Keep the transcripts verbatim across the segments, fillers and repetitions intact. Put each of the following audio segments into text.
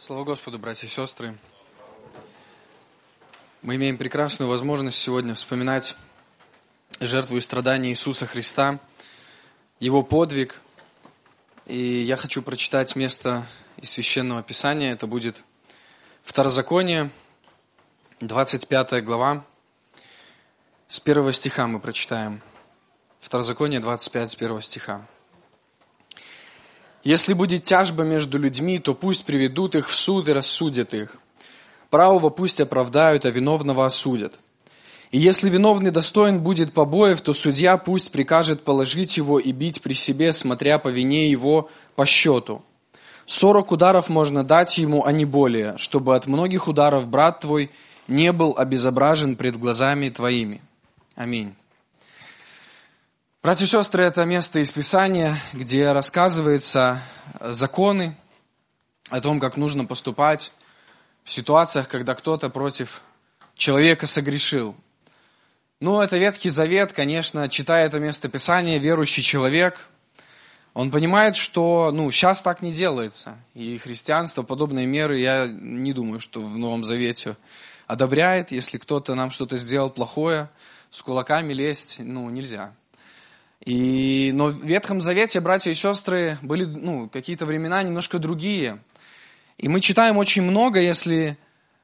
Слава Господу, братья и сестры! Мы имеем прекрасную возможность сегодня вспоминать жертву и страдания Иисуса Христа, Его подвиг. И я хочу прочитать место из Священного Писания. Это будет Второзаконие, двадцать пятая глава. С первого стиха мы прочитаем. Второзаконие двадцать пять, с первого стиха. «Если будет тяжба между людьми, то пусть приведут их в суд и рассудят их. Правого пусть оправдают, а виновного осудят. И если виновный достоин будет побоев, то судья пусть прикажет положить его и бить при себе, смотря по вине его по счету. Сорок ударов можно дать ему, а не более, чтобы от многих ударов брат твой не был обезображен пред глазами твоими». Аминь. Братья и сестры, это место из Писания, где рассказываются законы о том, как нужно поступать в ситуациях, когда кто-то против человека согрешил. Ну, это Ветхий Завет, конечно, читая это место Писания, верующий человек, он понимает, что, ну, сейчас так не делается. И христианство подобные меры, я не думаю, что в Новом Завете одобряет. Если кто-то нам что-то сделал плохое, с кулаками лезть, ну, нельзя. И, но в Ветхом Завете, братья и сестры, были, ну, какие-то времена немножко другие. И мы читаем очень много, если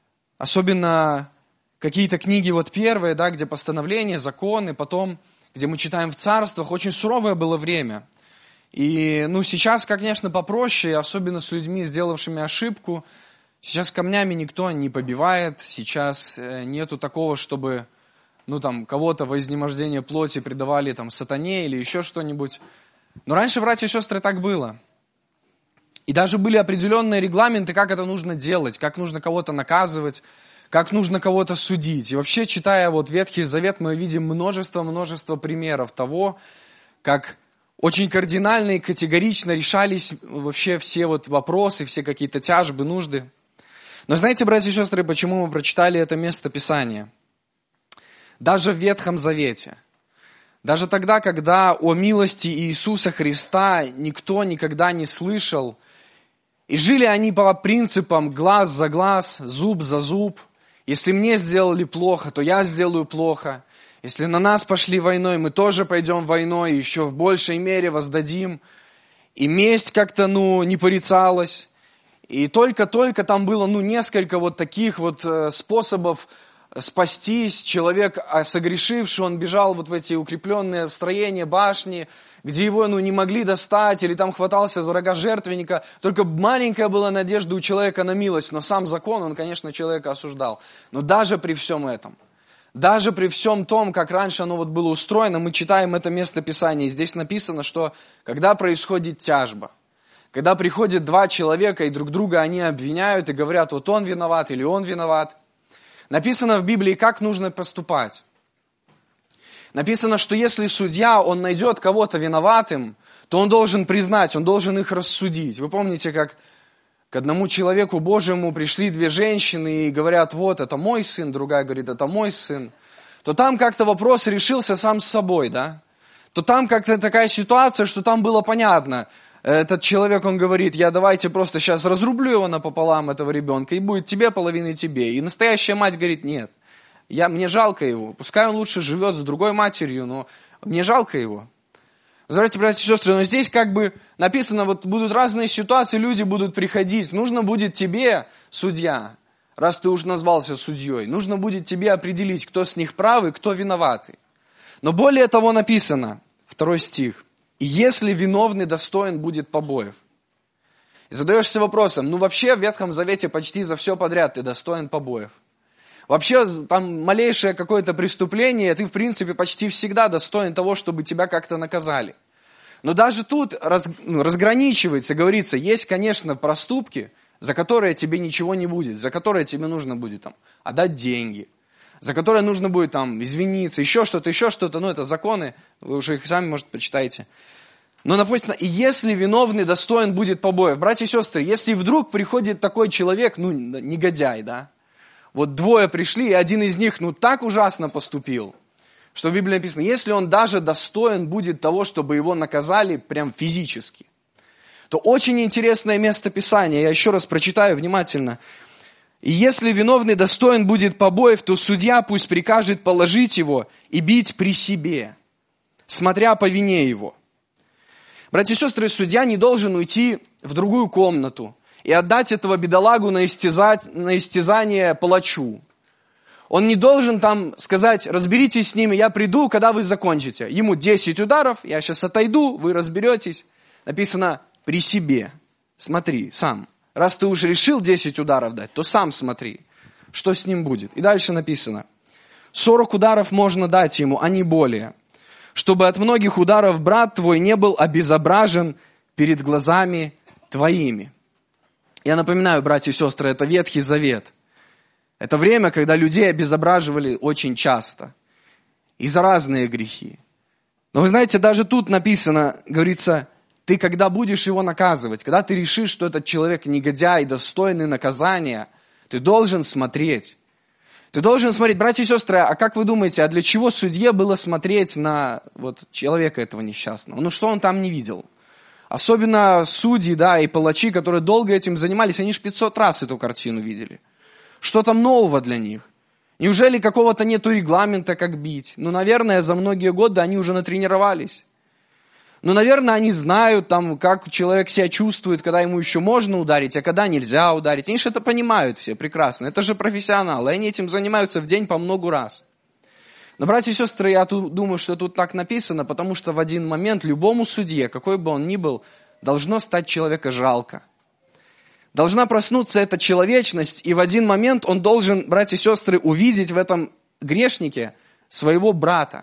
особенно какие-то книги вот первые, да, где постановления, законы, потом, где мы читаем в царствах, очень суровое было время. И, ну, сейчас, конечно, попроще, особенно с людьми, сделавшими ошибку. Сейчас камнями никто не побивает, сейчас нету такого, чтобы... ну, там, кого-то во изнемождение плоти предавали, там, сатане или еще что-нибудь. Но раньше, братья и сестры, так было. И даже были определенные регламенты, как это нужно делать, как нужно кого-то наказывать, как нужно кого-то судить. И вообще, читая вот Ветхий Завет, мы видим множество-множество примеров того, как очень кардинально и категорично решались вообще все вот вопросы, все какие-то тяжбы, нужды. Но знаете, братья и сестры, почему мы прочитали это место Писания? Даже в Ветхом Завете, даже тогда, когда о милости Иисуса Христа никто никогда не слышал, и жили они по принципам глаз за глаз, зуб за зуб. Если мне сделали плохо, то я сделаю плохо. Если на нас пошли войной, мы тоже пойдем войной, еще в большей мере воздадим. И месть как-то, ну, не порицалась. И только-только там было, ну, несколько вот таких вот способов спастись. Человек, согрешивший, он бежал вот в эти укрепленные строения, башни, где его, ну, не могли достать, или там хватался за рога жертвенника. Только маленькая была надежда у человека на милость, но сам закон, он, конечно, человека осуждал. Но даже при всем этом, даже при всем том, как раньше оно вот было устроено, мы читаем это место Писания, и здесь написано, что когда происходит тяжба, когда приходят два человека, и друг друга они обвиняют, и говорят, вот он виноват, или он виноват, написано в Библии, как нужно поступать. Написано, что если судья, он найдет кого-то виноватым, то он должен признать, он должен их рассудить. Вы помните, как к одному человеку Божьему пришли две женщины и говорят, вот, это мой сын, другая говорит, это мой сын. То там как-то вопрос решился сам с собой, да? То там как-то такая ситуация, что там было понятно. Этот человек, он говорит, я давайте просто сейчас разрублю его напополам, этого ребенка, и будет тебе половина и тебе. И настоящая мать говорит, нет, я, мне жалко его, пускай он лучше живет с другой матерью, но мне жалко его. Знаете, братья и сестры, но здесь как бы написано, вот будут разные ситуации, люди будут приходить, нужно будет тебе, судья, раз ты уж назвался судьей, нужно будет тебе определить, кто с них правый, кто виноватый. Но более того написано, второй стих, и если виновный достоин будет побоев. И задаешься вопросом, ну вообще в Ветхом Завете почти за все подряд ты достоин побоев. Вообще там малейшее какое-то преступление, ты в принципе почти всегда достоин того, чтобы тебя как-то наказали. Но даже тут раз, ну, разграничивается, говорится, есть, конечно, проступки, за которые тебе ничего не будет, за которые тебе нужно будет там, отдать деньги, за которые нужно будет там извиниться, еще что-то, еще что-то, ну это законы, вы уже их сами, может, почитаете. Но написано, и если виновный достоин будет побоев. Братья и сестры, если вдруг приходит такой человек, ну негодяй, да, вот двое пришли, и один из них, ну так ужасно поступил, что в Библии написано, если он даже достоин будет того, чтобы его наказали прям физически, то очень интересное место Писания. Я еще раз прочитаю внимательно. «И если виновный достоин будет побоев, то судья пусть прикажет положить его и бить при себе, смотря по вине его». Братья и сестры, судья не должен уйти в другую комнату и отдать этого бедолагу на, истязать, на истязание палачу. Он не должен там сказать: разберитесь с ними, я приду, когда вы закончите. Ему десять ударов, я сейчас отойду, вы разберетесь. Написано при себе. Смотри, сам. Раз ты уж решил десять ударов дать, то сам смотри, что с ним будет. И дальше написано: сорок ударов можно дать ему, а не более, чтобы от многих ударов брат твой не был обезображен перед глазами твоими. Я напоминаю, братья и сестры, это Ветхий Завет. Это время, когда людей обезображивали очень часто. И за разные грехи. Но вы знаете, даже тут написано, говорится, ты когда будешь его наказывать, когда ты решишь, что этот человек негодяй, достойный наказания, ты должен смотреть. Ты должен смотреть, братья и сестры, а как вы думаете, а для чего судье было смотреть на вот, человека этого несчастного? Ну что он там не видел? Особенно судьи, да, и палачи, которые долго этим занимались, они ж пятьсот раз эту картину видели. Что там нового для них? Неужели какого-то нету регламента, как бить? Ну, наверное, за многие годы они уже натренировались. Ну, наверное, они знают, там, как человек себя чувствует, когда ему еще можно ударить, а когда нельзя ударить. Они же это понимают все прекрасно. Это же профессионалы, они этим занимаются в день по много раз. Но, братья и сестры, я тут думаю, что тут так написано, потому что в один момент любому судье, какой бы он ни был, должно стать человека жалко. Должна проснуться эта человечность, и в один момент он должен, братья и сестры, увидеть в этом грешнике своего брата.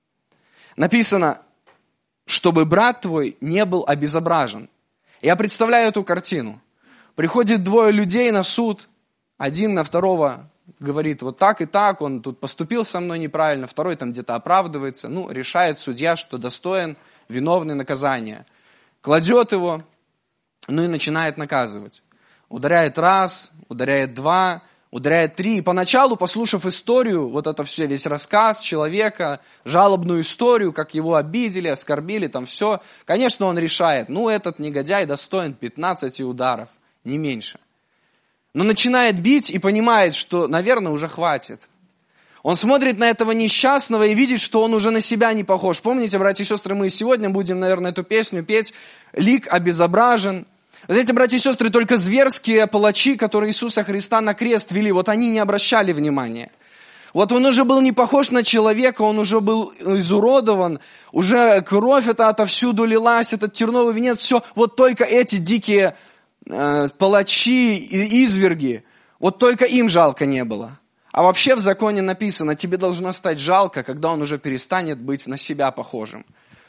Написано, чтобы брат твой не был обезображен. Я представляю эту картину. Приходит двое людей на суд, один на второго говорит, вот так и так, он тут поступил со мной неправильно, второй там где-то оправдывается, ну, решает судья, что достоин виновный наказания. Кладет его, ну и начинает наказывать. Ударяет раз, ударяет два, ударяет три. И поначалу, послушав историю, вот это все, весь рассказ человека, жалобную историю, как его обидели, оскорбили, там все, конечно, он решает, ну, этот негодяй достоин пятнадцати ударов, не меньше. Но начинает бить и понимает, что, наверное, уже хватит. Он смотрит на этого несчастного и видит, что он уже на себя не похож. Помните, братья и сестры, мы сегодня будем, наверное, эту песню петь «Лик обезображен». Знаете, братья и сестры, только зверские палачи, которые Иисуса Христа на крест вели, вот они не обращали внимания. Вот он уже был не похож на человека, он уже был изуродован, уже кровь эта отовсюду лилась, этот терновый венец, все. Вот только эти дикие э, палачи и изверги, вот только им жалко не было. А вообще в законе написано, тебе должно стать жалко, когда он уже перестанет быть на себя похожим.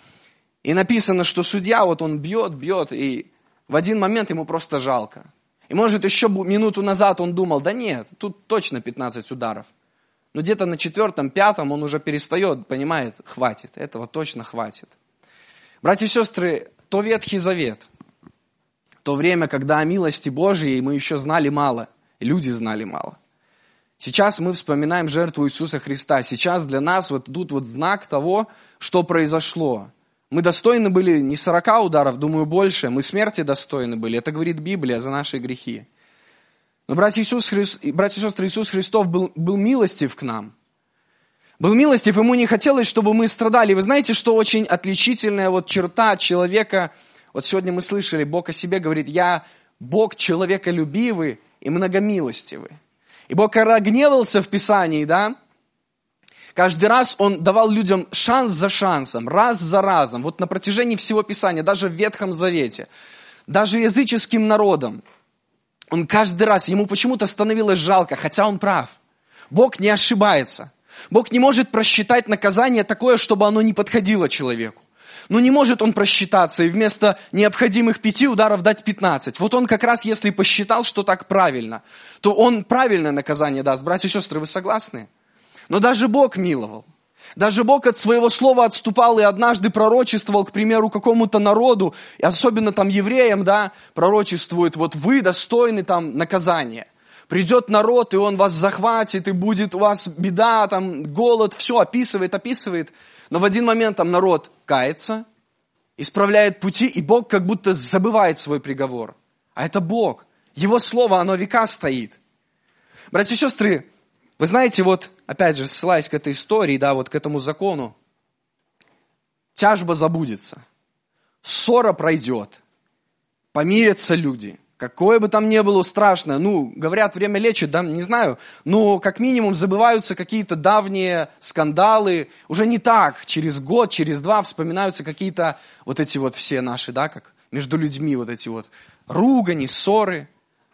И написано, что судья, вот он бьет, бьет, и в один момент ему просто жалко. И может еще минуту назад он думал, да нет, тут точно пятнадцать ударов. Но где-то на четвертом, пятом он уже перестает, понимает, хватит, этого точно хватит. Братья и сестры, то Ветхий Завет, то время, когда о милости Божьей мы еще знали мало, и люди знали мало. Сейчас мы вспоминаем жертву Иисуса Христа. Сейчас для нас вот тут вот знак того, что произошло. Мы достойны были не сорока ударов, думаю, больше. Мы смерти достойны были. Это говорит Библия за наши грехи. Но, братья, Иисус Христ... братья и сестры, Иисус Христов был, был милостив к нам. Был милостив, ему не хотелось, чтобы мы страдали. Вы знаете, что очень отличительная вот черта человека, вот сегодня мы слышали, Бог о себе говорит, я Бог человеколюбивый и многомилостивый. И Бог, когда гневался в Писании, да, каждый раз Он давал людям шанс за шансом, раз за разом, вот на протяжении всего Писания, даже в Ветхом Завете, даже языческим народам. Он каждый раз, ему почему-то становилось жалко, хотя он прав. Бог не ошибается. Бог не может просчитать наказание такое, чтобы оно не подходило человеку. Но не может он просчитаться и вместо необходимых пяти ударов дать пятнадцать. Вот он как раз, если посчитал, что так правильно, то он правильное наказание даст. Братья и сестры, вы согласны? Но даже Бог миловал. Даже Бог от своего слова отступал и однажды пророчествовал, к примеру, какому-то народу, и особенно там евреям, да, пророчествует, вот вы достойны там наказания. Придет народ, и он вас захватит, и будет у вас беда, там голод, все описывает, описывает. Но в один момент там народ кается, исправляет пути, и Бог как будто забывает свой приговор. А это Бог. Его слово, оно века стоит. Братья и сестры, вы знаете, вот, опять же, ссылаясь к этой истории, да, вот к этому закону, тяжба забудется, ссора пройдет, помирятся люди. Какое бы там ни было страшное, ну, говорят, время лечит, да, не знаю, но как минимум забываются какие-то давние скандалы, уже не так, через год, через два вспоминаются какие-то вот эти вот все наши, да, как между людьми вот эти вот ругани, ссоры.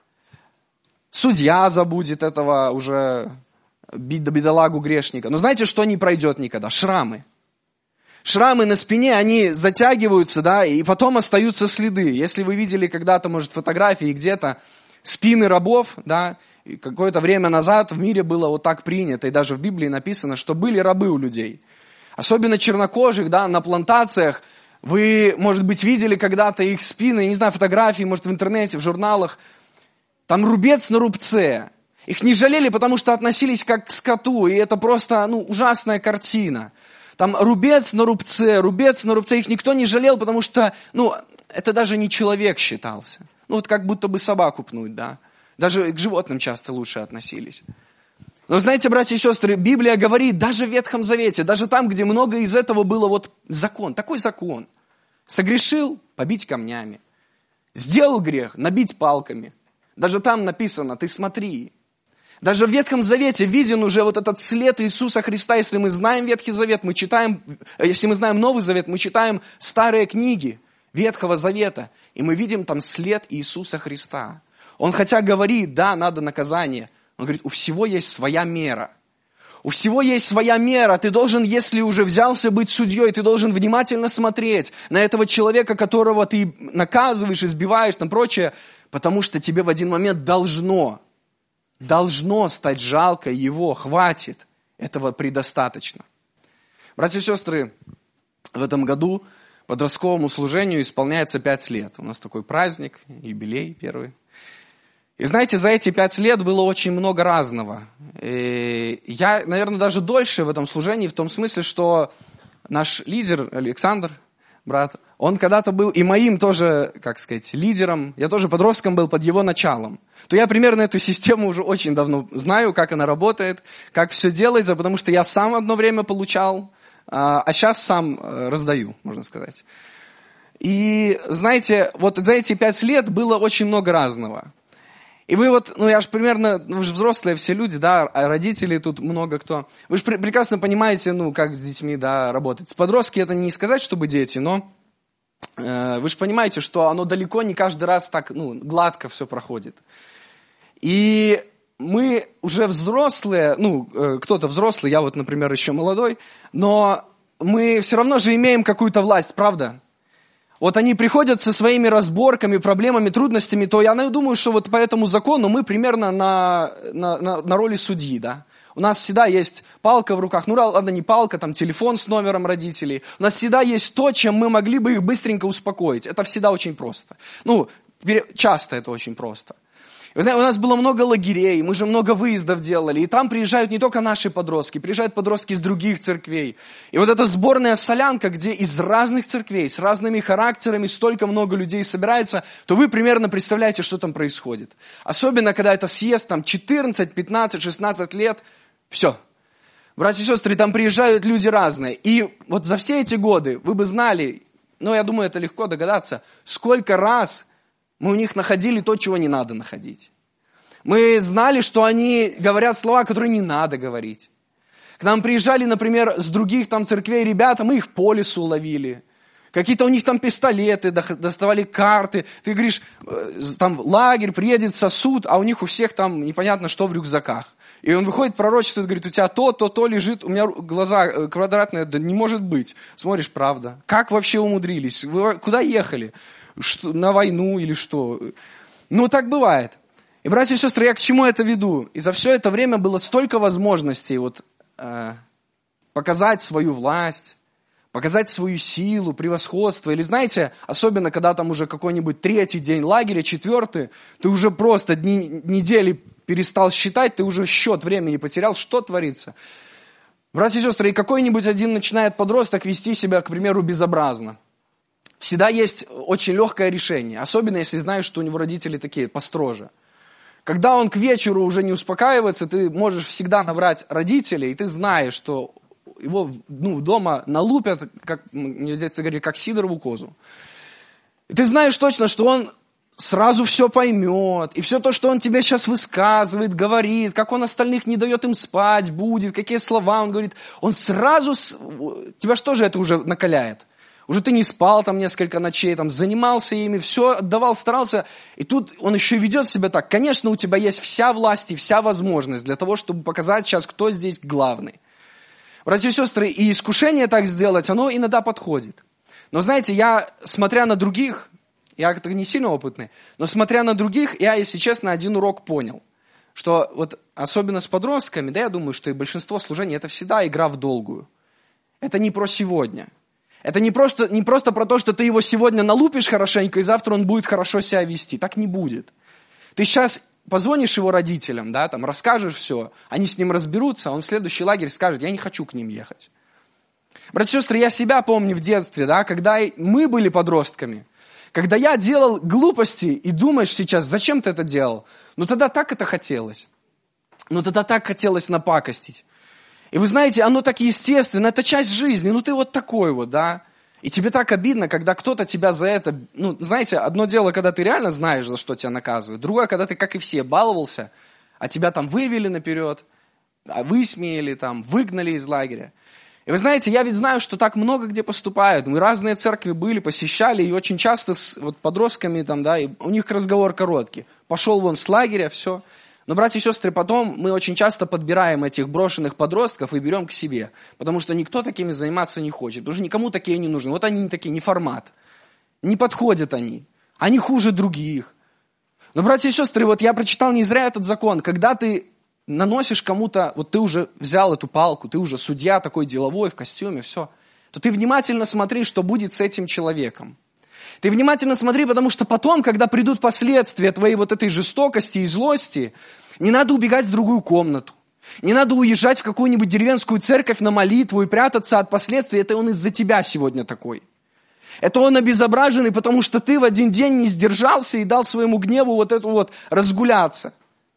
Судья забудет этого уже бедолагу грешника. Но знаете, что не пройдет никогда? Шрамы. Шрамы на спине, они затягиваются, да, и потом остаются следы. Если вы видели когда-то, может, фотографии где-то спины рабов, да, и какое-то время назад в мире было вот так принято, и даже в Библии написано, что были рабы у людей. Особенно чернокожих, да, на плантациях. Вы, может быть, видели когда-то их спины, я не знаю, фотографии, может, в интернете, в журналах. Там рубец на рубце. Их не жалели, потому что относились как к скоту, и это просто, ну, ужасная картина. Там рубец на рубце, рубец на рубце, их никто не жалел, потому что, ну, это даже не человек считался. Ну, вот как будто бы собаку пнуть, да. Даже к животным часто лучше относились. Но знаете, братья и сестры, Библия говорит, даже в Ветхом Завете, даже там, где много из этого было вот закон, такой закон. Согрешил – побить камнями. Сделал грех – набить палками. Даже там написано, ты смотри. Даже в Ветхом Завете виден уже вот этот след Иисуса Христа. Если мы знаем Ветхий Завет, мы читаем, если мы знаем Новый Завет, мы читаем старые книги Ветхого Завета, и мы видим там след Иисуса Христа. Он хотя говорит, да, надо наказание, он говорит, у всего есть своя мера. У всего есть своя мера. Ты должен, если уже взялся быть судьей, ты должен внимательно смотреть на этого человека, которого ты наказываешь, избиваешь, там прочее, потому что тебе в один момент должно Должно стать жалко его, хватит, этого предостаточно. Братья и сестры, в этом году подростковому служению исполняется пять лет. У нас такой праздник, юбилей первый. И знаете, за эти пять лет было очень много разного. И я, наверное, даже дольше в этом служении, в том смысле, что наш лидер Александр, брат, он когда-то был и моим тоже, как сказать, лидером, я тоже подростком был под его началом. То я примерно эту систему уже очень давно знаю, как она работает, как все делается, потому что я сам одно время получал, а сейчас сам раздаю, можно сказать. И знаете, вот за эти пять лет было очень много разного. И вы вот, ну я же примерно, вы же взрослые все люди, да, а родители тут много кто. Вы же пр- прекрасно понимаете, ну как с детьми, да, работать. Подростки это не сказать, чтобы дети, но э, вы же понимаете, что оно далеко не каждый раз так, ну, гладко все проходит. И мы уже взрослые, ну э, кто-то взрослый, я вот, например, еще молодой, но мы все равно же имеем какую-то власть, правда? Вот они приходят со своими разборками, проблемами, трудностями, то я думаю, что вот по этому закону мы примерно на, на, на, на роли судьи, да. У нас всегда есть палка в руках, ну ладно, не палка, там телефон с номером родителей. У нас всегда есть то, чем мы могли бы их быстренько успокоить. Это всегда очень просто. Ну, часто это очень просто. Вы знаете, у нас было много лагерей, мы же много выездов делали, и там приезжают не только наши подростки, приезжают подростки из других церквей. И вот эта сборная солянка, где из разных церквей, с разными характерами, столько много людей собирается, то вы примерно представляете, что там происходит. Особенно, когда это съезд там четырнадцать, пятнадцать, шестнадцать лет, все. Братья и сестры, там приезжают люди разные. И вот за все эти годы вы бы знали, ну, я думаю, это легко догадаться, сколько раз мы у них находили то, чего не надо находить. Мы знали, что они говорят слова, которые не надо говорить. К нам приезжали, например, с других там церквей ребята, мы их по лесу ловили. Какие-то у них там пистолеты, доставали карты. Ты говоришь, там лагерь, приедет сосуд, а у них у всех там непонятно что в рюкзаках. И он выходит, пророчествует, говорит, у тебя то, то, то лежит, у меня глаза квадратные, да не может быть. Смотришь, правда. Как вообще умудрились? Вы куда ехали? Что, на войну или что? Ну, так бывает. И, братья и сестры, я к чему это веду? И за все это время было столько возможностей вот, э, показать свою власть, показать свою силу, превосходство. Или знаете, особенно когда там уже какой-нибудь третий день лагеря, четвертый, ты уже просто дни, недели перестал считать, ты уже счет времени потерял, что творится? Братья и сестры, и какой-нибудь один начинает подросток вести себя, к примеру, безобразно. всегда есть очень легкое решение, особенно если знаешь, что у него родители такие построже. Когда он к вечеру уже не успокаивается, ты можешь всегда набрать родителей, и ты знаешь, что его ну, дома налупят, как мне здесь говорили, как сидорову козу. И ты знаешь точно, что он сразу все поймет, и все то, что он тебе сейчас высказывает, говорит, как он остальных не дает им спать, будет, какие слова он говорит, он сразу, с... тебя что же это уже накаляет? Уже ты не спал там несколько ночей, там, занимался ими, все отдавал, старался, и тут он еще ведет себя так. Конечно, у тебя есть вся власть и вся возможность для того, чтобы показать сейчас, кто здесь главный. Братья и сестры, и искушение так сделать, оно иногда подходит. Но знаете, я, смотря на других, я как-то не сильно опытный, но смотря на других, я, если честно, один урок понял. Что вот особенно с подростками, да, я думаю, что и большинство служений, это всегда игра в долгую. Это не про сегодня. Это не просто, не просто про то, что ты его сегодня налупишь хорошенько, и завтра он будет хорошо себя вести. Так не будет. Ты сейчас позвонишь его родителям, да, там, расскажешь все, они с ним разберутся, он в следующий лагерь скажет, я не хочу к ним ехать. Братья и сестры, я себя помню в детстве, да, когда мы были подростками, когда я делал глупости, и думаешь сейчас, зачем ты это делал? Ну тогда так это хотелось. Ну тогда так хотелось напакостить. И вы знаете, оно так естественно, это часть жизни, ну ты вот такой вот, да. И тебе так обидно, когда кто-то тебя за это, ну знаете, одно дело, когда ты реально знаешь, за что тебя наказывают, другое, когда ты, как и все, баловался, а тебя там вывели наперед, высмеяли, там, выгнали из лагеря. И вы знаете, я ведь знаю, что так много где поступают. Мы разные церкви были, посещали, и очень часто с вот, подростками, там, да, и у них разговор короткий. Пошел вон с лагеря, все. Но, братья и сестры, потом мы очень часто подбираем этих брошенных подростков и берем к себе. Потому что никто такими заниматься не хочет. Уже никому такие не нужны. Вот они не такие, не формат. Не подходят они. Они хуже других. Но, братья и сестры, вот я прочитал не зря этот закон. Когда ты наносишь кому-то, вот ты уже взял эту палку, ты уже судья такой деловой, в костюме, все, то ты внимательно смотри, что будет с этим человеком. Ты внимательно смотри, потому что потом, когда придут последствия твоей вот этой жестокости и злости, не надо убегать в другую комнату. Не надо уезжать в какую-нибудь деревенскую церковь на молитву и прятаться от последствий. Это он из-за тебя сегодня такой. Это он обезображенный, потому что ты в один день не сдержался и дал своему гневу вот эту вот разгуляться.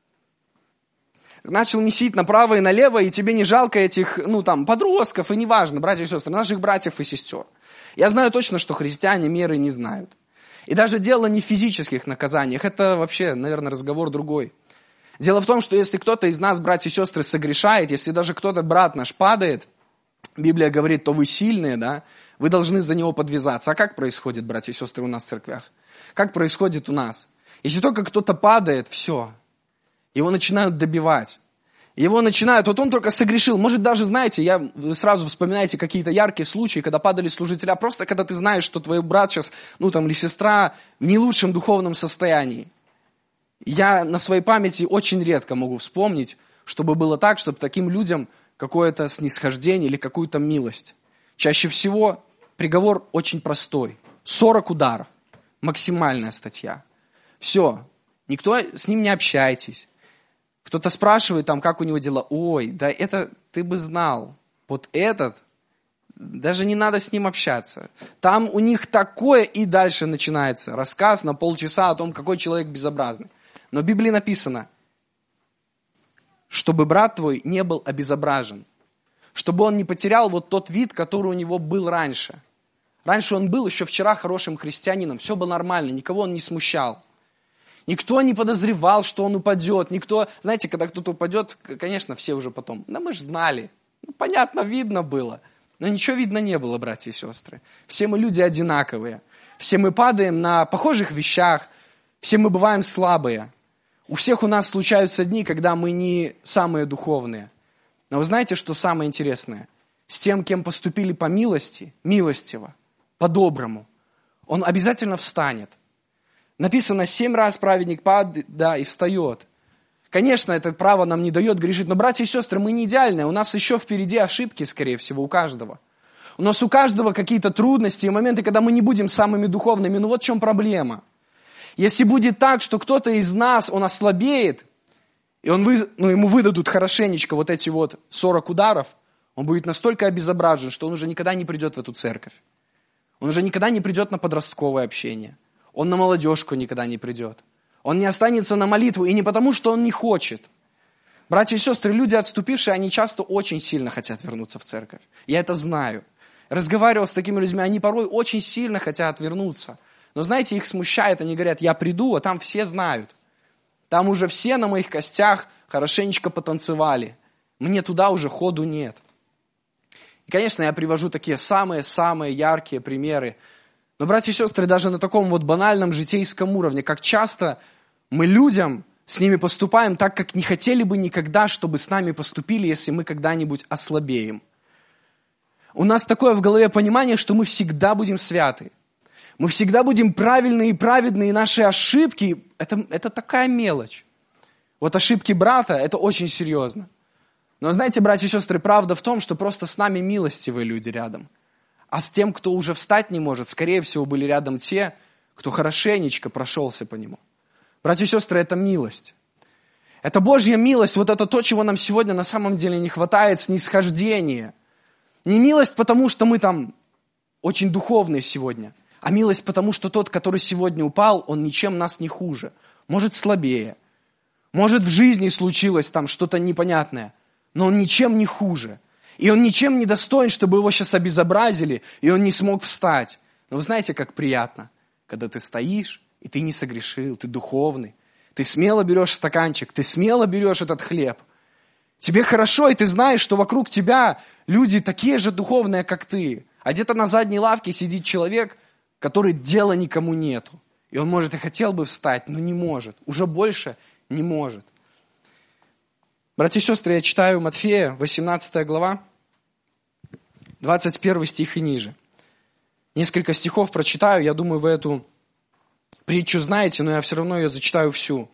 Начал месить направо и налево, и тебе не жалко этих, ну там, подростков, и неважно, братья и сестры, наших братьев и сестер. Я знаю точно, что христиане меры не знают. И даже дело не в физических наказаниях, это вообще, наверное, разговор другой. Дело в том, что если кто-то из нас, братья и сестры, согрешает, если даже кто-то, брат наш, падает, Библия говорит, то вы сильные, да, вы должны за него подвязаться. А как происходит, братья и сестры, у нас в церквях? Как происходит у нас? Если только кто-то падает, все, его начинают добивать. Его начинают, вот он только согрешил. Может даже, знаете, я, вы сразу вспоминаете какие-то яркие случаи, когда падали служителя, просто когда ты знаешь, что твой брат сейчас, ну там, или сестра в не лучшем духовном состоянии. Я на своей памяти очень редко могу вспомнить, чтобы было так, чтобы таким людям какое-то снисхождение или какую-то милость. Чаще всего приговор очень простой. сорок ударов. Максимальная статья. Все. Никто с ним не общайтесь. Кто-то спрашивает, там, как у него дела. Ой, да это ты бы знал. Вот этот, даже не надо с ним общаться. Там у них такое, и дальше начинается рассказ на полчаса о том, какой человек безобразный. Но в Библии написано, чтобы брат твой не был обезображен. Чтобы он не потерял вот тот вид, который у него был раньше. Раньше он был еще вчера хорошим христианином. Все было нормально, никого он не смущал. Никто не подозревал, что он упадет. Никто, знаете, когда кто-то упадет, конечно, все уже потом, да мы же знали. Ну, понятно, видно было. Но ничего видно не было, братья и сестры. Все мы люди одинаковые. Все мы падаем на похожих вещах. Все мы бываем слабые. У всех у нас случаются дни, когда мы не самые духовные. Но вы знаете, что самое интересное? С тем, кем поступили по милости, милостиво, по-доброму, он обязательно встанет. Написано, семь раз праведник падает, да, и встает. Конечно, это право нам не дает грешить, но, братья и сестры, мы не идеальные, у нас еще впереди ошибки, скорее всего, у каждого. У нас у каждого какие-то трудности и моменты, когда мы не будем самыми духовными. Ну вот в чем проблема. Если будет так, что кто-то из нас, он ослабеет, и он вы, ну, ему выдадут хорошенечко вот эти вот сорок ударов, он будет настолько обезображен, что он уже никогда не придет в эту церковь. Он уже никогда не придет на подростковое общение. Он на молодежку никогда не придет. Он не останется на молитву, и не потому, что он не хочет. Братья и сестры, люди отступившие, они часто очень сильно хотят вернуться в церковь. Я это знаю. Разговаривал с такими людьми, они порой очень сильно хотят вернуться. Но знаете, их смущает, они говорят, я приду, а там все знают. Там уже все на моих костях хорошенечко потанцевали. Мне туда уже ходу нет. И, конечно, я привожу такие самые-самые яркие примеры. Но, братья и сестры, даже на таком вот банальном житейском уровне, как часто мы людям с ними поступаем так, как не хотели бы никогда, чтобы с нами поступили, если мы когда-нибудь ослабеем. У нас такое в голове понимание, что мы всегда будем святы. Мы всегда будем правильные и праведные, и наши ошибки – это, это такая мелочь. Вот ошибки брата – это очень серьезно. Но знаете, братья и сестры, правда в том, что просто с нами милостивые люди рядом. А с тем, кто уже встать не может, скорее всего, были рядом те, кто хорошенечко прошелся по нему. Братья и сестры, это милость. Это Божья милость, вот это то, чего нам сегодня на самом деле не хватает, снисхождение. Не милость, потому что мы там очень духовные сегодня, а милость, потому что тот, который сегодня упал, он ничем нас не хуже. Может, слабее. Может, в жизни случилось там что-то непонятное, но он ничем не хуже. И он ничем не достоин, чтобы его сейчас обезобразили, и он не смог встать. Но вы знаете, как приятно, когда ты стоишь, и ты не согрешил, ты духовный. Ты смело берешь стаканчик, ты смело берешь этот хлеб. Тебе хорошо, и ты знаешь, что вокруг тебя люди такие же духовные, как ты. А где-то на задней лавке сидит человек, который дела никому нету. И он, может, и хотел бы встать, но не может. Уже больше не может. Братья и сестры, я читаю Матфея, восемнадцатая глава, двадцать первый стих и ниже. Несколько стихов прочитаю, я думаю, вы эту притчу знаете, но я все равно ее зачитаю всю.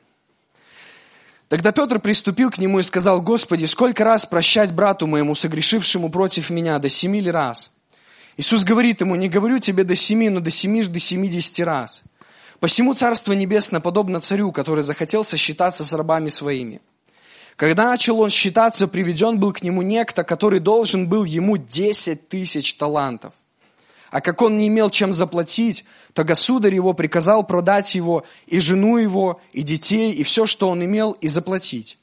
Тогда Петр приступил к нему и сказал: «Господи, сколько раз прощать брату моему, согрешившему против меня, до семи ли раз?» Иисус говорит ему: «Не говорю тебе до семи, но до семижды семидесяти раз. Посему Царство Небесное подобно царю, который захотел сосчитаться с рабами своими. Когда начал он считаться, приведен был к нему некто, который должен был ему десять тысяч талантов. А как он не имел чем заплатить, то государь его приказал продать его, и жену его, и детей, и все, что он имел, и заплатить.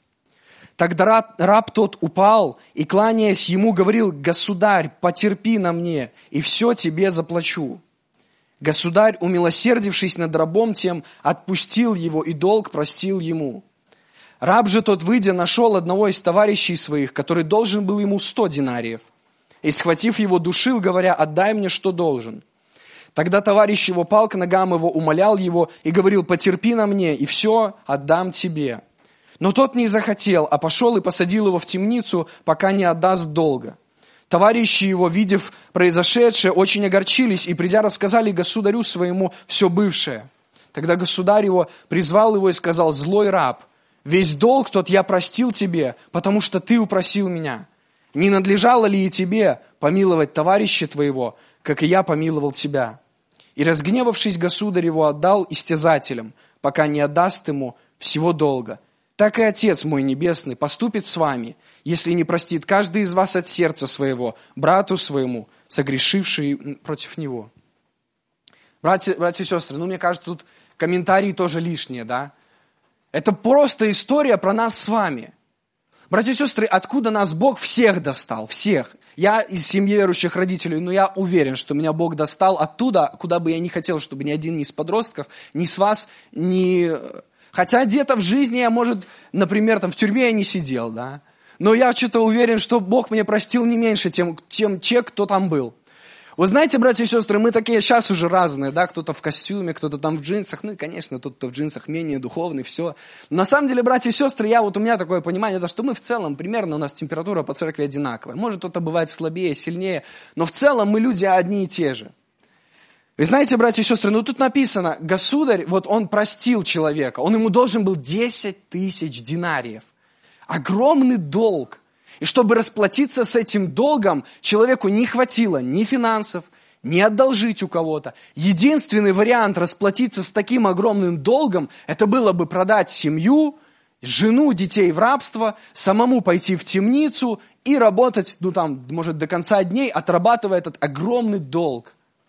Тогда раб тот упал, и, кланяясь ему, говорил: «Государь, потерпи на мне, и все тебе заплачу». Государь, умилосердившись над рабом тем, отпустил его, и долг простил ему. Раб же тот, выйдя, нашел одного из товарищей своих, который должен был ему сто динариев, и, схватив его, душил, говоря: «Отдай мне, что должен». Тогда товарищ его пал к ногам его, умолял его и говорил: «Потерпи на мне, и все отдам тебе». Но тот не захотел, а пошел и посадил его в темницу, пока не отдаст долга. Товарищи его, видев произошедшее, очень огорчились и, придя, рассказали государю своему все бывшее. Тогда государь его призвал его и сказал: «Злой раб, весь долг тот я простил тебе, потому что ты упросил меня. Не надлежало ли и тебе помиловать товарища твоего, как и я помиловал тебя?» И, разгневавшись, государь его отдал истязателям, пока не отдаст ему всего долга. Так и Отец мой Небесный поступит с вами, если не простит каждый из вас от сердца своего брату своему, согрешивший против него. Братья, братья и сестры, ну мне кажется, тут комментарии тоже лишние, да? Это просто история про нас с вами. Братья и сестры, откуда нас Бог всех достал? Всех. Я из семьи верующих родителей, но я уверен, что меня Бог достал оттуда, куда бы я не хотел, чтобы ни один из подростков, ни с вас, ни... Хотя где-то в жизни я, может, например, там в тюрьме я не сидел, да? Но я что-то уверен, что Бог мне простил не меньше, чем, чем те, кто там был. Вы знаете, братья и сестры, мы такие сейчас уже разные, да, кто-то в костюме, кто-то там в джинсах, ну и, конечно, тот, кто в джинсах менее духовный, все. Но на самом деле, братья и сестры, я вот у меня такое понимание, да, что мы в целом, примерно у нас температура по церкви одинаковая. Может, кто-то бывает слабее, сильнее, но в целом мы люди одни и те же. Вы знаете, братья и сестры, ну тут написано, государь, вот он простил человека, он ему должен был десять тысяч динариев. Огромный долг. И чтобы расплатиться с этим долгом, человеку не хватило ни финансов, ни одолжить у кого-то. Единственный вариант расплатиться с таким огромным долгом, это было бы продать семью, жену, детей в рабство, самому пойти в темницу и работать, ну там, может, до конца дней, отрабатывая этот огромный долг.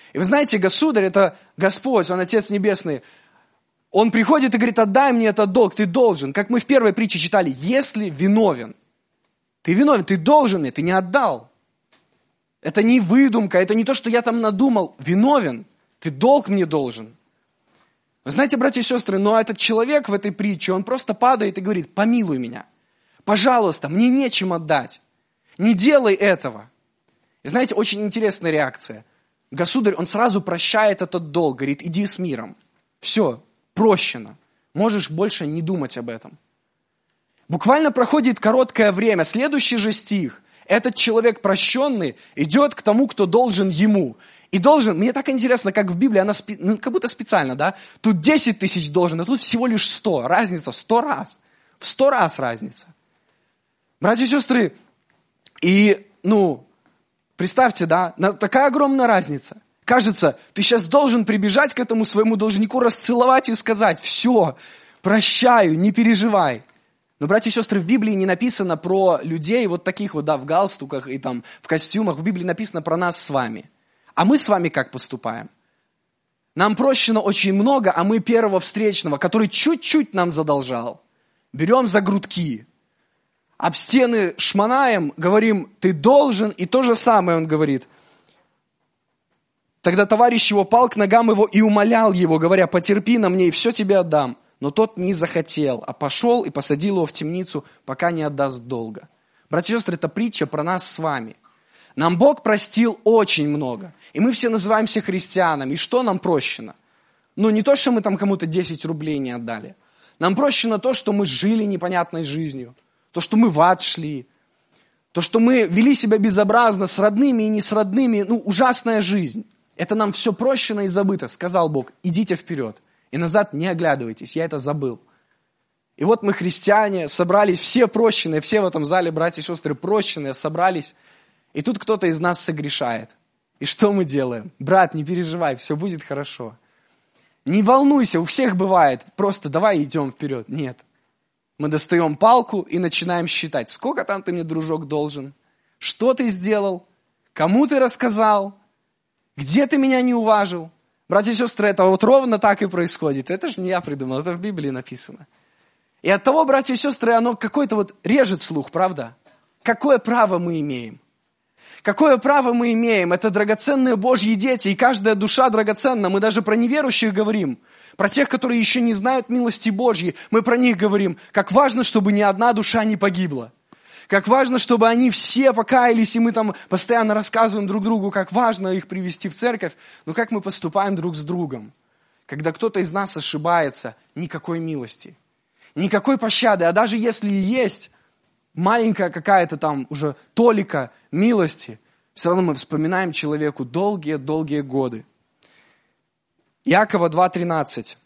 И вы знаете, государь, это Господь, Он Отец Небесный. Он приходит и говорит, отдай мне этот долг, ты должен. Как мы в первой притче читали, если виновен, ты виновен, ты должен мне, ты не отдал. Это не выдумка, это не то, что я там надумал. Виновен, ты долг мне должен. Вы знаете, братья и сестры, но этот человек в этой притче, он просто падает и говорит, помилуй меня. Пожалуйста, мне нечем отдать. Не делай этого. И знаете, очень интересная реакция. Государь, он сразу прощает этот долг, говорит, иди с миром. Все, прощено. Можешь больше не думать об этом. Буквально проходит короткое время. Следующий же стих. Этот человек прощенный идет к тому, кто должен ему. И должен, мне так интересно, как в Библии, она спе, ну, как будто специально, да? Тут десять тысяч должен, а тут всего лишь сто. Разница сто раз. В сто раз разница. Братья и сестры, и, ну, представьте, да, такая огромная разница. Кажется, ты сейчас должен прибежать к этому своему должнику, расцеловать и сказать, все, прощаю, не переживай. Но, братья и сестры, в Библии не написано про людей вот таких вот, да, в галстуках и там в костюмах. В Библии написано про нас с вами. А мы с вами как поступаем? Нам прощено очень много, а мы первого встречного, который чуть-чуть нам задолжал, берем за грудки, об стены шмонаем, говорим, ты должен, и то же самое он говорит. Тогда товарищ его пал к ногам его и умолял его, говоря, потерпи на мне, и все тебе отдам. Но тот не захотел, а пошел и посадил его в темницу, пока не отдаст долга. Братья и сестры, это притча про нас с вами. Нам Бог простил очень много. И мы все называемся христианами. И что нам прощено? Ну, не то, что мы там кому-то десять рублей не отдали. Нам прощено то, что мы жили непонятной жизнью. То, что мы в ад шли. То, что мы вели себя безобразно с родными и не с родными. Ну, ужасная жизнь. Это нам все прощено и забыто. Сказал Бог, идите вперед. И назад не оглядывайтесь, я это забыл. И вот мы, христиане, собрались, все прощенные, все в этом зале, братья и сестры, прощенные, собрались. И тут кто-то из нас согрешает. И что мы делаем? Брат, не переживай, все будет хорошо. Не волнуйся, у всех бывает, просто давай идем вперед. Нет. Мы достаем палку и начинаем считать, сколько там ты мне, дружок, должен, что ты сделал, кому ты рассказал, где ты меня не уважил. Братья и сестры, это вот ровно так и происходит. Это же не я придумал, это в Библии написано. И от того, братья и сестры, оно какой-то вот режет слух, правда? Какое право мы имеем? Какое право мы имеем? Это драгоценные Божьи дети, и каждая душа драгоценна. Мы даже про неверующих говорим, про тех, которые еще не знают милости Божьей. Мы про них говорим, как важно, чтобы ни одна душа не погибла. Как важно, чтобы они все покаялись, и мы там постоянно рассказываем друг другу, как важно их привести в церковь. Но как мы поступаем друг с другом? Когда кто-то из нас ошибается, никакой милости, никакой пощады. А даже если и есть маленькая какая-то там уже толика милости, все равно мы вспоминаем человеку долгие-долгие годы. Иакова два тринадцать.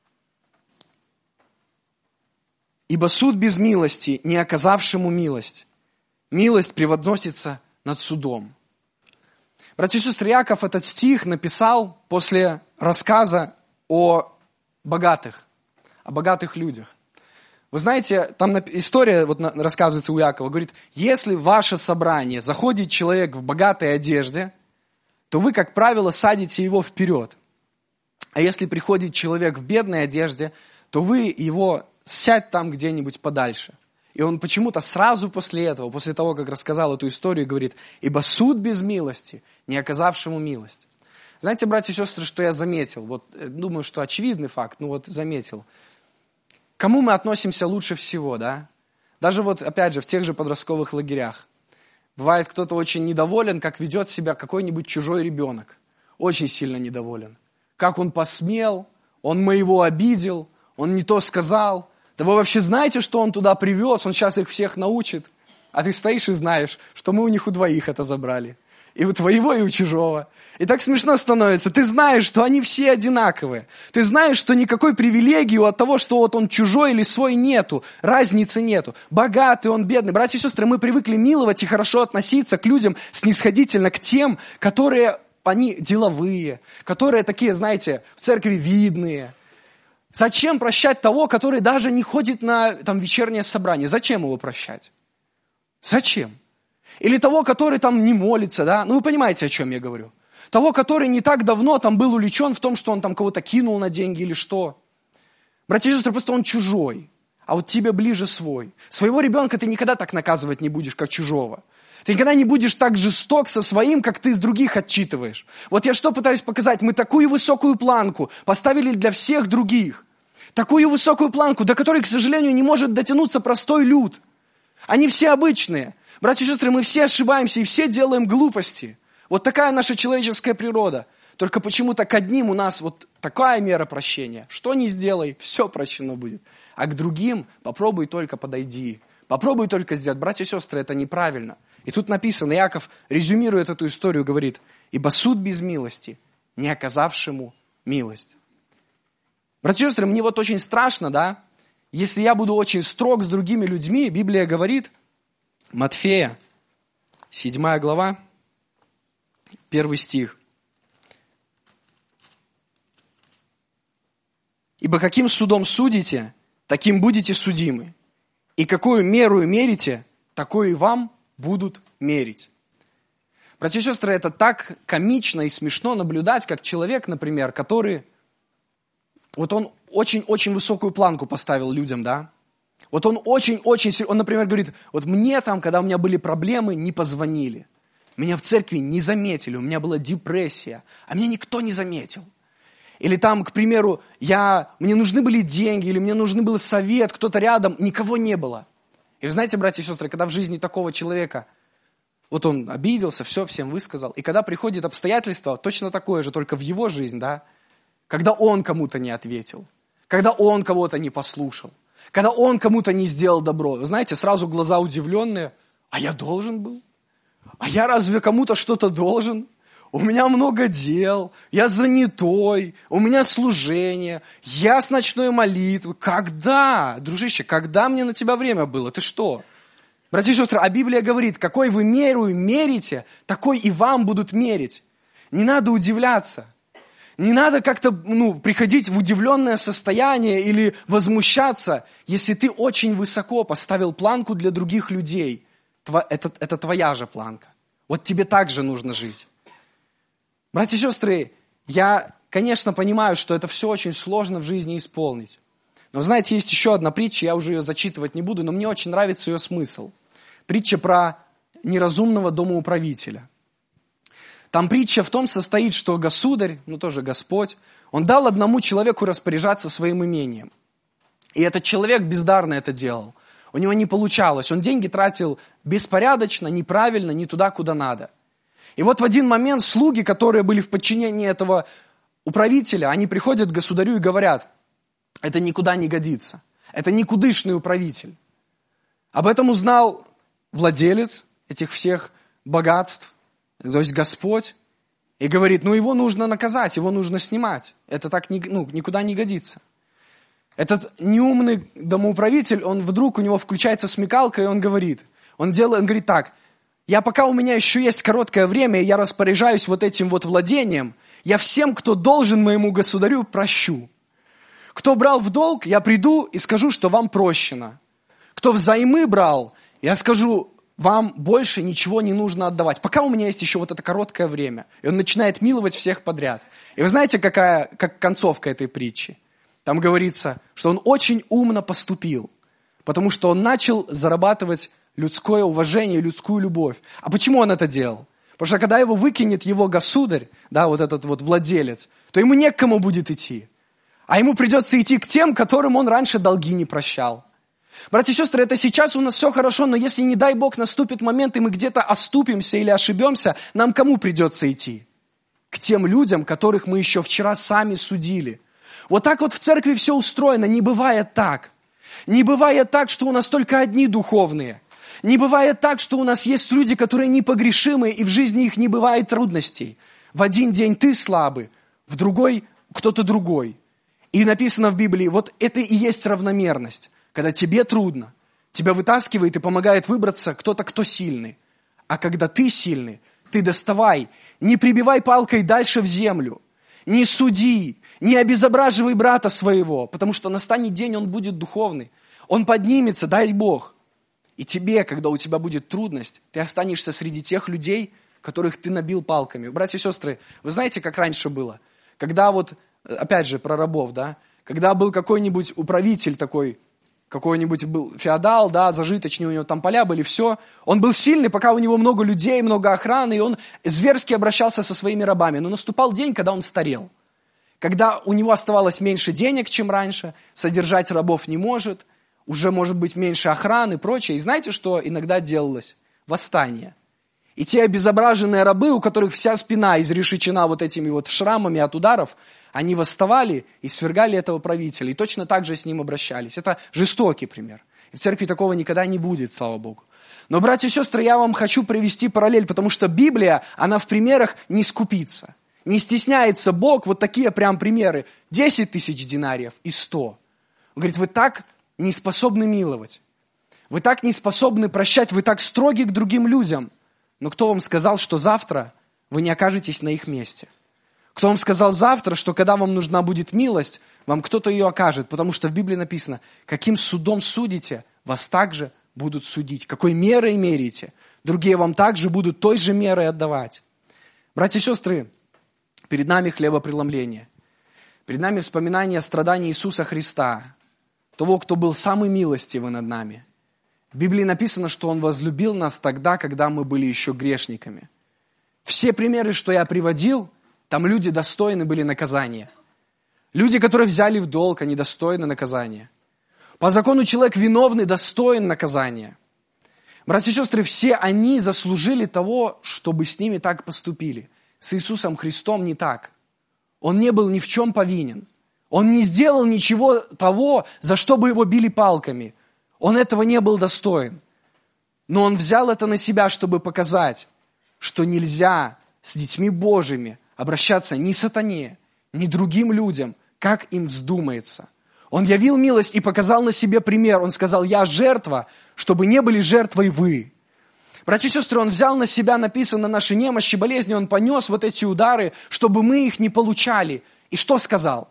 Ибо суд без милости, не оказавшему милость. Милость превозносится над судом. Братья и сестры, Иаков этот стих написал после рассказа о богатых, о богатых людях. Вы знаете, там история вот рассказывается у Иакова, говорит, если в ваше собрание заходит человек в богатой одежде, то вы, как правило, садите его вперед. А если приходит человек в бедной одежде, то вы его сядь там где-нибудь подальше. И он почему-то сразу после этого, после того, как рассказал эту историю, говорит, ибо суд без милости, не оказавшему милость. Знаете, братья и сестры, что я заметил? Вот думаю, что очевидный факт, ну вот заметил. К кому мы относимся лучше всего, да? Даже вот, опять же, в тех же подростковых лагерях. Бывает, кто-то очень недоволен, как ведет себя какой-нибудь чужой ребенок. Очень сильно недоволен. Как он посмел, он моего обидел, он не то сказал. Да вы вообще знаете, что он туда привез? Он сейчас их всех научит. А ты стоишь и знаешь, что мы у них у двоих это забрали. И у твоего, и у чужого. И так смешно становится. Ты знаешь, что они все одинаковые. Ты знаешь, что никакой привилегии от того, что вот он чужой или свой, нету. Разницы нету. Богатый, он бедный. Братья и сестры, мы привыкли миловать и хорошо относиться к людям снисходительно, к тем, которые, они деловые, которые такие, знаете, в церкви видные. Зачем прощать того, который даже не ходит на там, вечернее собрание? Зачем его прощать? Зачем? Или того, который там не молится, да? Ну, вы понимаете, о чем я говорю. Того, который не так давно там был увлечен в том, что он там кого-то кинул на деньги или что. Братья и сестры, просто он чужой, а вот тебе ближе свой. Своего ребенка ты никогда так наказывать не будешь, как чужого. Ты никогда не будешь так жесток со своим, как ты с других отчитываешь. Вот я что пытаюсь показать? Мы такую высокую планку поставили для всех других. Такую высокую планку, до которой, к сожалению, не может дотянуться простой люд. Они все обычные. Братья и сестры, мы все ошибаемся и все делаем глупости. Вот такая наша человеческая природа. Только почему-то к одним у нас вот такая мера прощения. Что ни сделай, все прощено будет. А к другим попробуй только подойди. Попробуй только сделать. Братья и сестры, это неправильно. И тут написано, Иаков резюмирует эту историю, говорит, «Ибо суд без милости, не оказавшему милость». Братья и сестры, мне вот очень страшно, да, если я буду очень строг с другими людьми. Библия говорит, Матфея, седьмая глава, первый стих. «Ибо каким судом судите, таким будете судимы, и какую меру мерите, такую и вам будут мерить». Братья и сестры, это так комично и смешно наблюдать, как человек, например, который, вот он очень-очень высокую планку поставил людям, да? Вот он очень-очень, он, например, говорит, вот мне там, когда у меня были проблемы, не позвонили. Меня в церкви не заметили, у меня была депрессия, а меня никто не заметил. Или там, к примеру, я, мне нужны были деньги, или мне нужен был совет, кто-то рядом, никого не было. И вы знаете, братья и сестры, когда в жизни такого человека, вот он обиделся, все, всем высказал, и когда приходит обстоятельство, точно такое же, только в его жизнь, да, когда он кому-то не ответил, когда он кого-то не послушал, когда он кому-то не сделал добро, вы знаете, сразу глаза удивленные, а я должен был? А я разве кому-то что-то должен? У меня много дел, я занятой, у меня служение, я с ночной молитвы. Когда, дружище, когда мне на тебя время было? Ты что? Братья и сестры, а Библия говорит, какой вы меру мерите, такой и вам будут мерить. Не надо удивляться. Не надо как-то ну, приходить в удивленное состояние или возмущаться, если ты очень высоко поставил планку для других людей. Это, это твоя же планка. Вот тебе так же нужно жить. Братья и сестры, я, конечно, понимаю, что это все очень сложно в жизни исполнить. Но, знаете, есть еще одна притча, я уже ее зачитывать не буду, но мне очень нравится ее смысл. Притча про неразумного домоуправителя. Там притча в том состоит, что государь, ну тоже Господь, он дал одному человеку распоряжаться своим имением. И этот человек бездарно это делал. У него не получалось, он деньги тратил беспорядочно, неправильно, не туда, куда надо. И вот в один момент слуги, которые были в подчинении этого управителя, они приходят к государю и говорят, это никуда не годится, это никудышный управитель. Об этом узнал владелец этих всех богатств, то есть Господь, и говорит, ну его нужно наказать, его нужно снимать, это так ни, ну, никуда не годится. Этот неумный домоуправитель, он вдруг, у него включается смекалка, и он говорит, он делает, он говорит так, я пока у меня еще есть короткое время, и я распоряжаюсь вот этим вот владением, я всем, кто должен моему государю, прощу. Кто брал в долг, я приду и скажу, что вам прощено. Кто взаймы брал, я скажу, вам больше ничего не нужно отдавать. Пока у меня есть еще вот это короткое время. И он начинает миловать всех подряд. И вы знаете, какая как концовка этой притчи? Там говорится, что он очень умно поступил, потому что он начал зарабатывать людское уважение, людскую любовь. А почему он это делал? Потому что когда его выкинет его государь, да, вот этот вот владелец, то ему не к кому будет идти. А ему придется идти к тем, которым он раньше долги не прощал. Братья и сестры, это сейчас у нас все хорошо, но если, не дай Бог, наступит момент, и мы где-то оступимся или ошибемся, нам к кому придется идти? К тем людям, которых мы еще вчера сами судили. Вот так вот в церкви все устроено, не бывает так. Не бывает так, что у нас только одни духовные. Не бывает так, что у нас есть люди, которые непогрешимы, и в жизни их не бывает трудностей. В один день ты слабый, в другой кто-то другой. И написано в Библии, вот это и есть равномерность. Когда тебе трудно, тебя вытаскивает и помогает выбраться кто-то, кто сильный. А когда ты сильный, ты доставай, не прибивай палкой дальше в землю, не суди, не обезображивай брата своего, потому что настанет день, он будет духовный. Он поднимется, дай Бог. И тебе, когда у тебя будет трудность, ты останешься среди тех людей, которых ты набил палками. Братья и сестры, вы знаете, как раньше было? Когда вот, опять же, про рабов, да, когда был какой-нибудь управитель такой, какой-нибудь был феодал, да, зажиточный, у него там поля были, все. Он был сильный, пока у него много людей, много охраны, и он зверски обращался со своими рабами. Но наступал день, когда он старел. Когда у него оставалось меньше денег, чем раньше, содержать рабов не может, уже может быть меньше охраны и прочее. И знаете, что иногда делалось? Восстание. И те обезображенные рабы, у которых вся спина изрешечена вот этими вот шрамами от ударов, они восставали и свергали этого правителя. И точно так же с ним обращались. Это жестокий пример. И в церкви такого никогда не будет, слава Богу. Но, братья и сестры, я вам хочу привести параллель, потому что Библия, она в примерах не скупится. Не стесняется Бог, вот такие прям примеры. Десять тысяч динариев и сто. Он говорит, вы так не способны миловать. Вы так не способны прощать, вы так строги к другим людям. Но кто вам сказал, что завтра вы не окажетесь на их месте? Кто вам сказал завтра, что когда вам нужна будет милость, вам кто-то ее окажет? Потому что в Библии написано, каким судом судите, вас также будут судить. Какой мерой мерите, другие вам также будут той же мерой отдавать. Братья и сестры, перед нами хлебопреломление. Перед нами вспоминание страданий Иисуса Христа, того, кто был самый милостивый над нами. В Библии написано, что Он возлюбил нас тогда, когда мы были еще грешниками. Все примеры, что я приводил, там люди достойны были наказания. Люди, которые взяли в долг, они достойны наказания. По закону человек виновный достоин наказания. Братья и сестры, все они заслужили того, чтобы с ними так поступили. С Иисусом Христом не так. Он не был ни в чем повинен. Он не сделал ничего того, за что бы его били палками. Он этого не был достоин. Но он взял это на себя, чтобы показать, что нельзя с детьми Божьими обращаться ни сатане, ни другим людям, как им вздумается. Он явил милость и показал на себе пример. Он сказал, я жертва, чтобы не были жертвой вы. Братья и сестры, Он взял на себя, написано, наши немощи, болезни. Он понес вот эти удары, чтобы мы их не получали. И что сказал?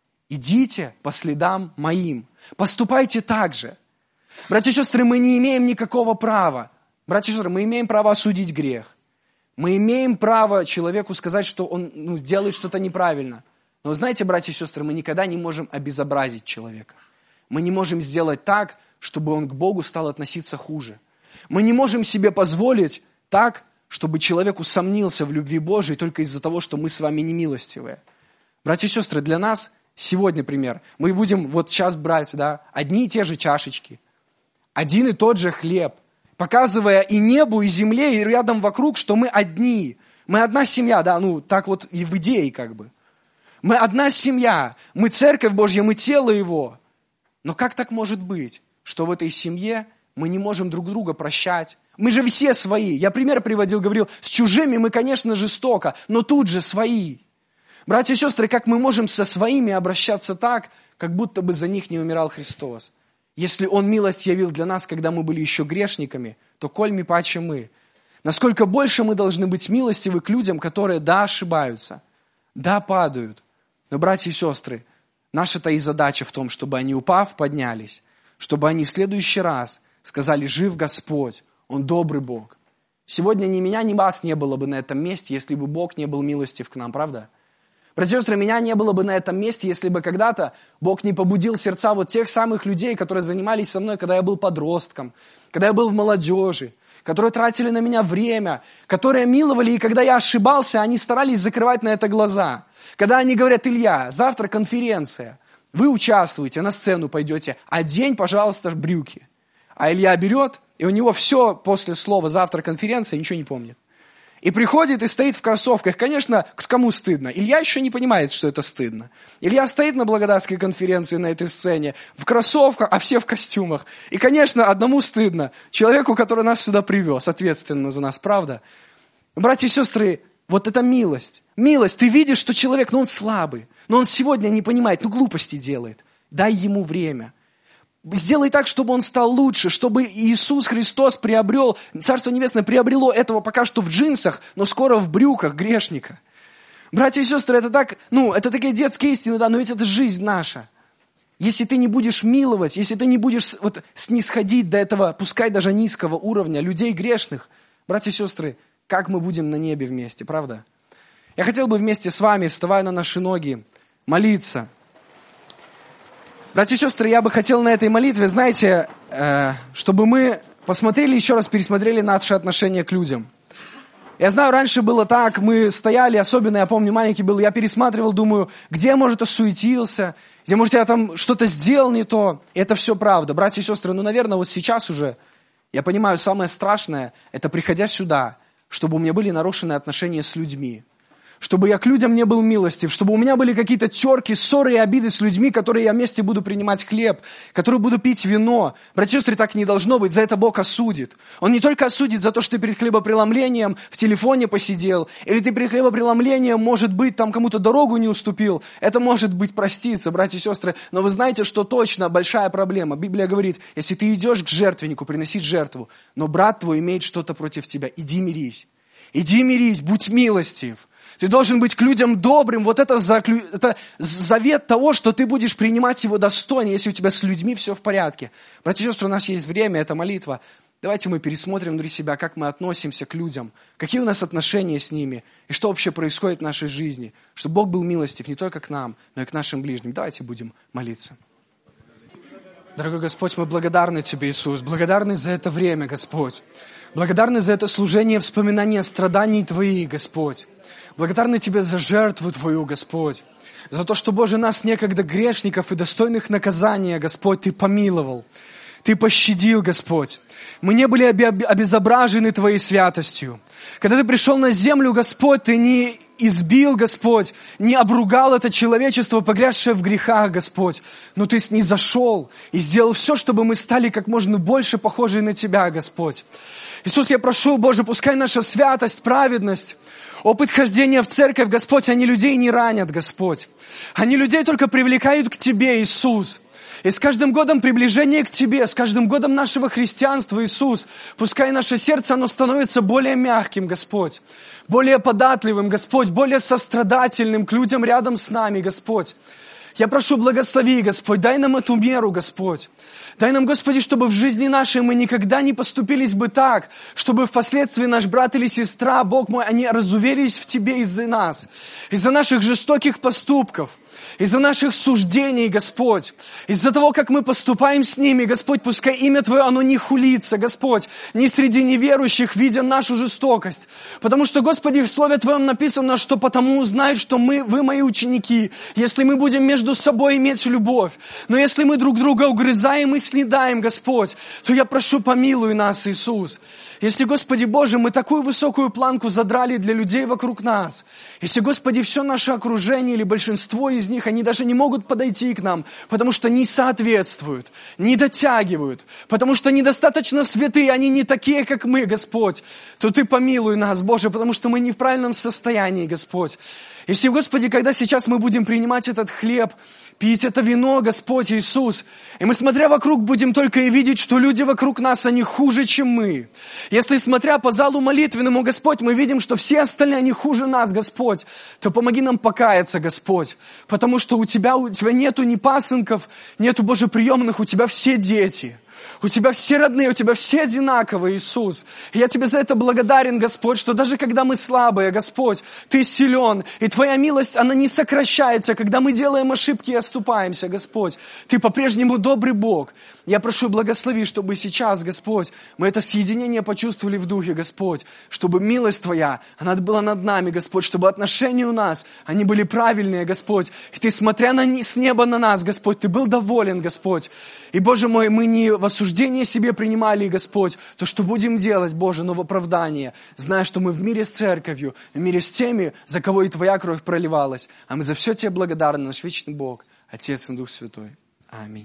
Идите по следам моим. Поступайте так же. Братья и сестры, мы не имеем никакого права. Братья и сестры, мы имеем право осудить грех. Мы имеем право человеку сказать, что он ну, делает что-то неправильно. Но знаете, братья и сестры, мы никогда не можем обезобразить человека. Мы не можем сделать так, чтобы он к Богу стал относиться хуже. Мы не можем себе позволить так, чтобы человек усомнился в любви Божией только из-за того, что мы с вами немилостивые. Братья и сестры, для нас сегодня пример. Мы будем вот сейчас брать да, одни и те же чашечки, один и тот же хлеб, показывая и небу, и земле, и рядом вокруг, что мы одни. Мы одна семья, да, ну так вот и в идее как бы. Мы одна семья, мы церковь Божья, мы тело Его. Но как так может быть, что в этой семье мы не можем друг друга прощать? Мы же все свои. Я пример приводил, говорил, с чужими мы, конечно, жестоко, но тут же свои. Братья и сестры, как мы можем со своими обращаться так, как будто бы за них не умирал Христос? Если Он милость явил для нас, когда мы были еще грешниками, то коль ми паче мы. Насколько больше мы должны быть милостивы к людям, которые, да, ошибаются, да, падают. Но, братья и сестры, наша-то и задача в том, чтобы они, упав, поднялись, чтобы они в следующий раз сказали, жив Господь, Он добрый Бог. Сегодня ни меня, ни вас не было бы на этом месте, если бы Бог не был милостив к нам, правда? Братья и сестры, меня не было бы на этом месте, если бы когда-то Бог не побудил сердца вот тех самых людей, которые занимались со мной, когда я был подростком, когда я был в молодежи, которые тратили на меня время, которые миловали, и когда я ошибался, они старались закрывать на это глаза. Когда они говорят, Илья, завтра конференция, вы участвуете, на сцену пойдете, одень, пожалуйста, брюки. А Илья берет, и у него все после слова «завтра конференция» ничего не помнит. И приходит и стоит в кроссовках. Конечно, кому стыдно? Илья еще не понимает, что это стыдно. Илья стоит на Благодатской конференции на этой сцене, в кроссовках, а все в костюмах. И, конечно, одному стыдно. Человеку, который нас сюда привез, ответственно за нас, правда? Братья и сестры, вот это милость. Милость. Ты видишь, что человек, ну он слабый, но он сегодня не понимает, ну глупости делает. Дай ему время. Сделай так, чтобы он стал лучше, чтобы Иисус Христос приобрел, Царство Небесное приобрело этого пока что в джинсах, но скоро в брюках грешника. Братья и сестры, это так, ну, это такие детские истины, да, но ведь это жизнь наша. Если ты не будешь миловать, если ты не будешь вот снисходить до этого, пускай даже низкого уровня людей грешных, братья и сестры, как мы будем на небе вместе, правда? Я хотел бы вместе с вами, вставая на наши ноги, молиться. Братья и сестры, я бы хотел на этой молитве, знаете, э, чтобы мы посмотрели еще раз, пересмотрели наши отношения к людям. Я знаю, раньше было так, мы стояли, особенно, я помню, маленький был, я пересматривал, думаю, где, может, осуетился, где, может, я там что-то сделал не то. И это все правда. Братья и сестры, ну, наверное, вот сейчас уже, я понимаю, самое страшное, это приходя сюда, чтобы у меня были нарушенные отношения с людьми. Чтобы я к людям не был милостив, чтобы у меня были какие-то терки, ссоры и обиды с людьми, которые я вместе буду принимать хлеб, которые буду пить вино. Братья и сестры, так не должно быть, за это Бог осудит. Он не только осудит за то, что ты перед хлебопреломлением в телефоне посидел, или ты перед хлебопреломлением, может быть, там кому-то дорогу не уступил. Это может быть проститься, братья и сестры. Но вы знаете, что точно большая проблема. Библия говорит, если ты идешь к жертвеннику приносить жертву, но брат твой имеет что-то против тебя, иди мирись. Иди мирись, будь милостив. Ты должен быть к людям добрым. Вот это, заклю... это завет того, что ты будешь принимать его достойно, если у тебя с людьми все в порядке. Братья и сестры, у нас есть время, это молитва. Давайте мы пересмотрим внутри себя, как мы относимся к людям, какие у нас отношения с ними, и что вообще происходит в нашей жизни. Чтобы Бог был милостив не только к нам, но и к нашим ближним. Давайте будем молиться. Дорогой Господь, мы благодарны Тебе, Иисус, благодарны за это время, Господь. Благодарны за это служение, вспоминание страданий Твоих, Господь. Благодарны Тебе за жертву Твою, Господь. За то, что, Боже, нас некогда грешников и достойных наказания, Господь, Ты помиловал. Ты пощадил, Господь. Мы не были обезображены Твоей святостью. Когда Ты пришел на землю, Господь, Ты не избил, Господь, не обругал это человечество, погрязшее в грехах, Господь. Но Ты снизошел и сделал все, чтобы мы стали как можно больше похожи на Тебя, Господь. Иисус, я прошу, Боже, пускай наша святость, праведность, опыт хождения в церковь, Господь, они людей не ранят, Господь. Они людей только привлекают к Тебе, Иисус. И с каждым годом приближения к Тебе, с каждым годом нашего христианства, Иисус, пускай наше сердце, оно становится более мягким, Господь, более податливым, Господь, более сострадательным к людям рядом с нами, Господь. Я прошу, благослови, Господь, дай нам эту меру, Господь. Дай нам, Господи, чтобы в жизни нашей мы никогда не поступились бы так, чтобы впоследствии наш брат или сестра, Бог мой, они разуверились в Тебе из-за нас, из-за наших жестоких поступков, из-за наших суждений, Господь, из-за того, как мы поступаем с ними, Господь, пускай имя Твое, оно не хулится, Господь, не среди неверующих, видя нашу жестокость. Потому что, Господи, в Слове Твоем написано, что потому узнают, что мы, вы мои ученики, если мы будем между собой иметь любовь. Но если мы друг друга угрызаем и снедаем, Господь, то я прошу, помилуй нас, Иисус. Если, Господи Боже, мы такую высокую планку задрали для людей вокруг нас, если, Господи, все наше окружение или большинство из них, они даже не могут подойти к нам, потому что не соответствуют, не дотягивают, потому что недостаточно святые, они не такие, как мы, Господь, то Ты помилуй нас, Боже, потому что мы не в правильном состоянии, Господь. Если, Господи, когда сейчас мы будем принимать этот хлеб, пить это вино, Господь Иисус, и мы, смотря вокруг, будем только и видеть, что люди вокруг нас, они хуже, чем мы. Если, смотря по залу молитвенному, Господь, мы видим, что все остальные, они хуже нас, Господь, то помоги нам покаяться, Господь, потому что у Тебя, у Тебя нету ни пасынков, нету, Боже, приемных, у Тебя все дети. У Тебя все родные, у Тебя все одинаковые, Иисус. И я Тебе за это благодарен, Господь, что даже когда мы слабые, Господь, Ты силен, и Твоя милость, она не сокращается, когда мы делаем ошибки и оступаемся, Господь. Ты по-прежнему добрый Бог. Я прошу, благослови, чтобы сейчас, Господь, мы это соединение почувствовали в духе, Господь, чтобы милость Твоя, она была над нами, Господь, чтобы отношения у нас, они были правильные, Господь. И Ты, смотря на, с неба на нас, Господь, Ты был доволен, Господь. И, Боже мой, мы не в осуждение себе принимали, Господь, то, что будем делать, Боже, но в оправдание, зная, что мы в мире с церковью, в мире с теми, за кого и Твоя кровь проливалась. А мы за все Тебе благодарны, наш вечный Бог, Отец и Дух Святой. Аминь.